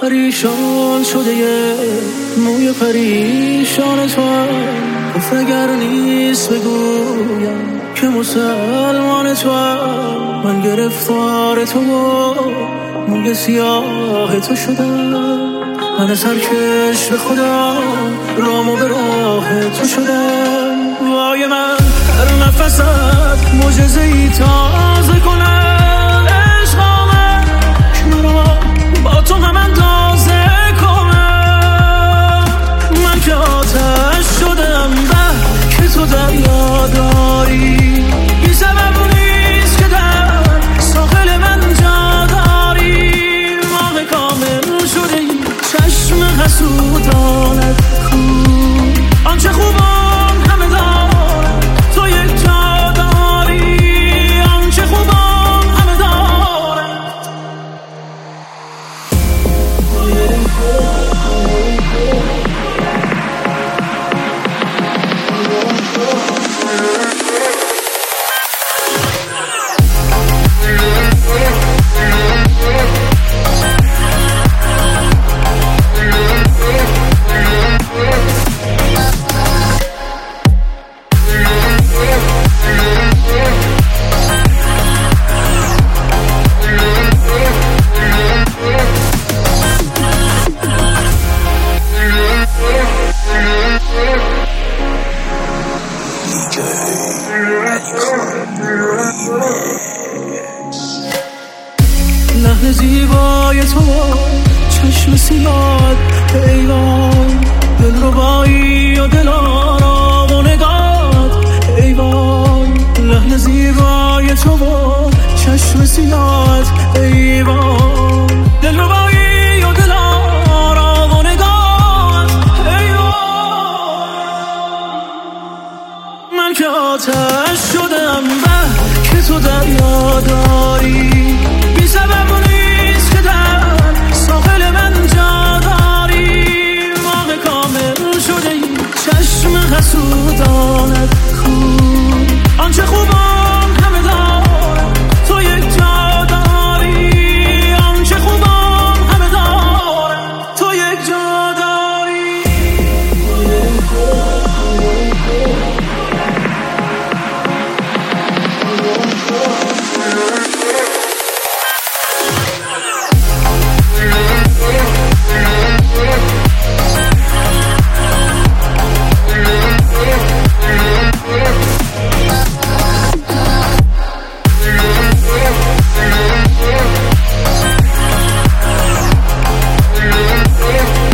پریشان شده یه موی پریشان تو گفت اگر نیست بگویم که مسلمان تو من گرفتار تو موی سیاه تو شدم من سرکش به خدا رامو به راه تو شدم وای من هر نفست معجزه‌ای تازه کنم عشق آمد که مرا با تو هم اندازه کنم من که آتش شدم به که تو دریا داری بی سبب نیست که در ساحل من جا داری ماه کامل شده ای چشم حسودانت کو آنچه خوبان همه دارم تو یک جا داری آنچه خوبان همه دارم لحن زیبای تو چشم سیاد ایوان دلربایی و دلارام و نگات ایوان لحن زیبای تو چشم سیاد ایوان دلربایی و دلارام و نگات ایوان من که آتش